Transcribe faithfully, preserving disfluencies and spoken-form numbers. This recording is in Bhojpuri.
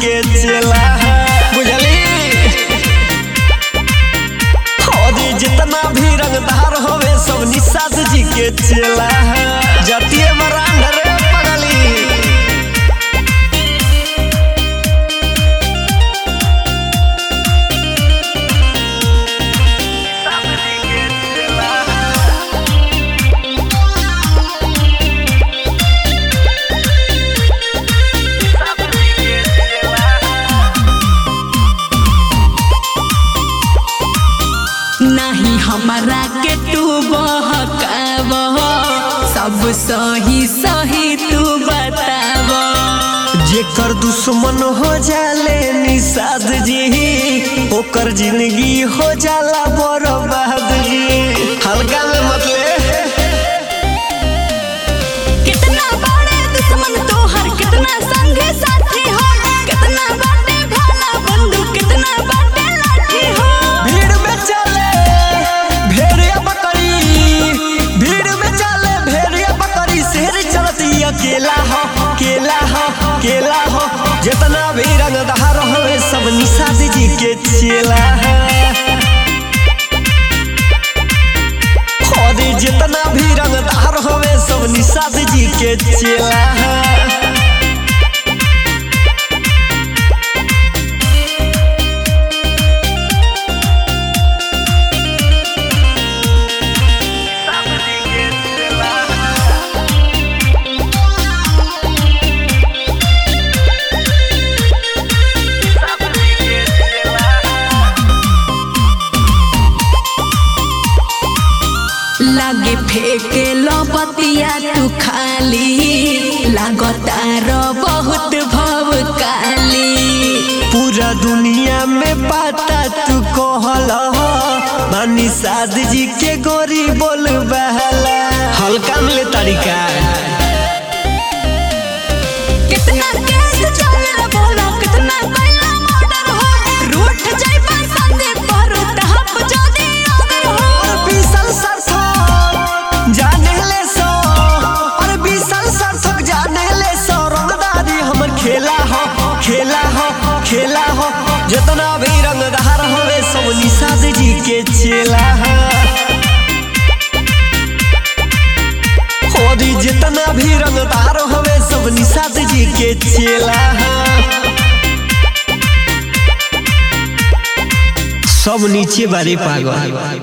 के चेला बुझली। और जितना भी रंगदार होवे सब निषाद जी के चेला जतिये बरांड रे पगली। नहीं हमारा के तू बहकाव, सब सही सही तू बताव। जेकर दुश्मन हो जाले निषाद जी ओकर जिंदगी हो जाला बर्बाद जी। हल्का में मतलब कितना बड़े दुश्मन तोहर कितना संगी साथी हो, कितना बाटे भाला बंदूक कितना बाटे लाठी हो। भीड़ में चले भेड़िया बकरी, भीड़ में चले भेड़िया बकरी, शेर चलती अकेला हो केला हो केला हो। जितना भी रंगदार होवे सब निषाद जी के चेला और जितना भी रंगदार होवे सब निषाद जी के चेला। लागे फेंके लो बतिया तू खाली, लागतार बहुत भव काली। पूरा दुनिया में पता तू कहल निषाद जी के गोरी बोल बहला। हल्का मिले तरीका कितना केस चले बोलो कितना कैला मर्डर हो, रूठ जाइबा संदे पर तहप जदी अगर हो। और बीसल सरसों जाने ले सो, और बीसल सरसों जाने ले सो। रंगदारी हमर खेला हो खेला हो खेला हो। जितना भी रंगदार होवे सब निषाद जी के चेला और जितना भी रंगदार होवे सब निषाद जी के चेला। सब नीचे बारे पागल।